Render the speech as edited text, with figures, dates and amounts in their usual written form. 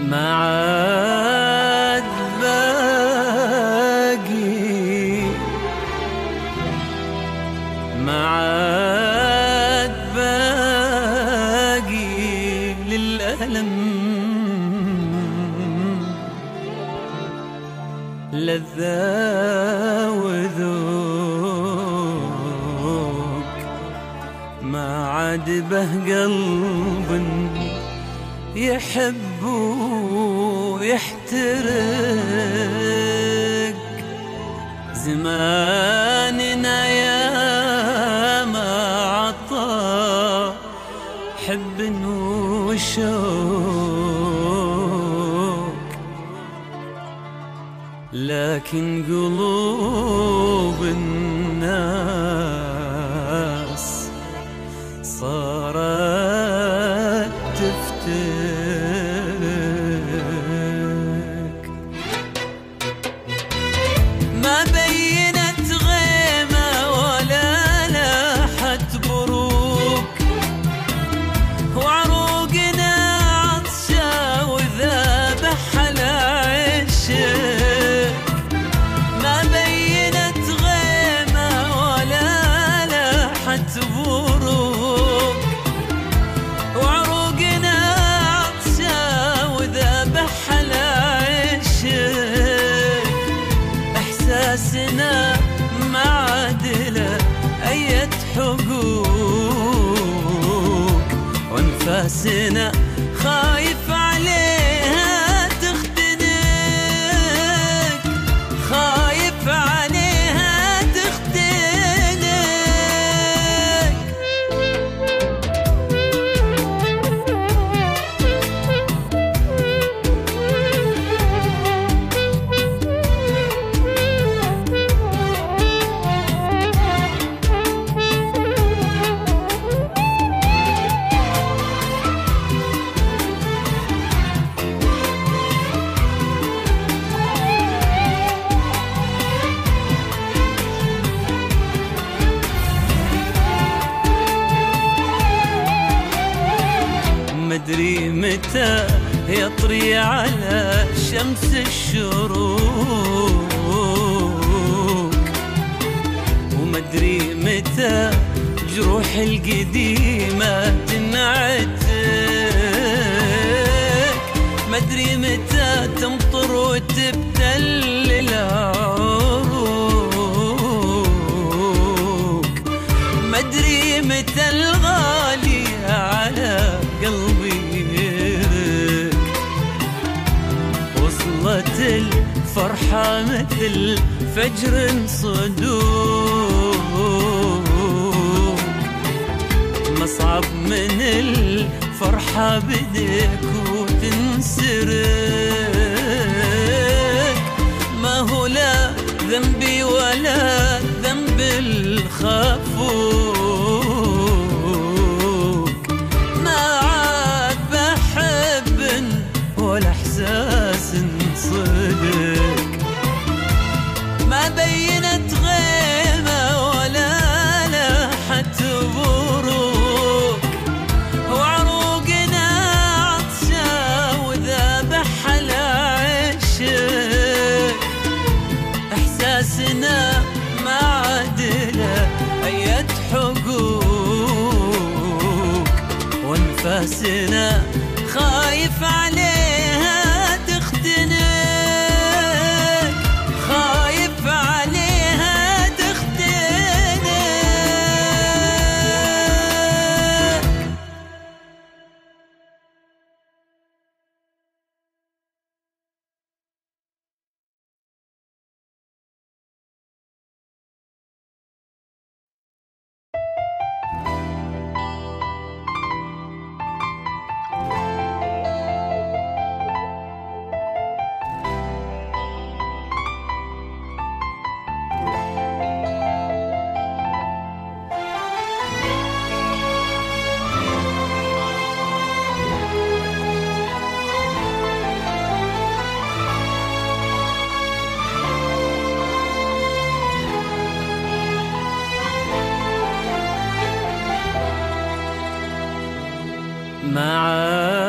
ما عاد باقي، ما عاد باقي للألم لذة وذوق، ما عاد به قلب يحب ويحترق. زماننا يا ما عطى حب وشوق، لكن قلوب الناس صارت تفتك. ما بينت غيمة ولا لاحت بروق، وعروقنا عطشة وذابح على عشق. ما بينت غيمة ولا لاحت بروق، وعروقنا عطشة وذابح على عشق. إحساسنا ما عادله أية حقوق، وانفاسنا خايف عليها تختنق، خايف عليها تختنق. مدري متى يطري على شمس الشروق، ومدري متى جروح القديمة تنعتك. مدري متى تمطر وتبتل العروق. مدري متى الغالي على قلبي يرق. وصلت الفرحة مثل فجر صدوق، مصعب من الفرحة بدك وتنسرق. ما هو لا ذنبي ولا ذنب الخفوق، ما عاد بحب ولا احساس صدق. ما بينت غيمة ولا لاحت بروق، وعروقنا عطشة وذابح على عشق. احساسنا ما عادله أية حقوق، وانفاسنا خايف عليها تختنق، خايف عليها تختنق. ما